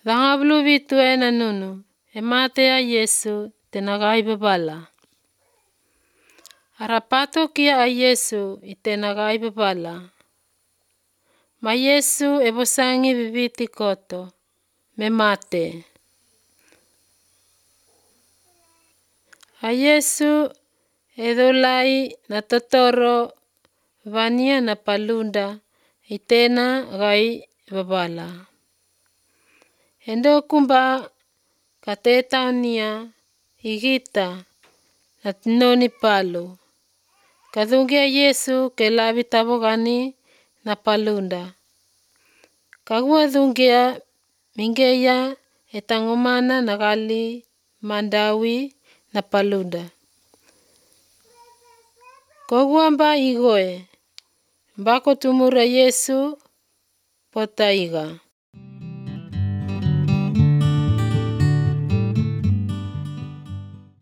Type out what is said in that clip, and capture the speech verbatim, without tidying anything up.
Dhangablu vitu ena nunu, emate ya Yesu tenagai bebala. Arapato kia a Yesu itenagai bebala. Ma Yesu ebosangi bibiti koto, memate. A Yesu edolai na totoro vania na palunda itena gai bebala. Endo kumba katetaunia igita na tinoni palu. Kadungia Yesu kelabi tabogani na palunda. Kagua dungia mingeya etangomana nagali mandawi na palunda. Koguamba igoe, bako tumura Yesu potaiga.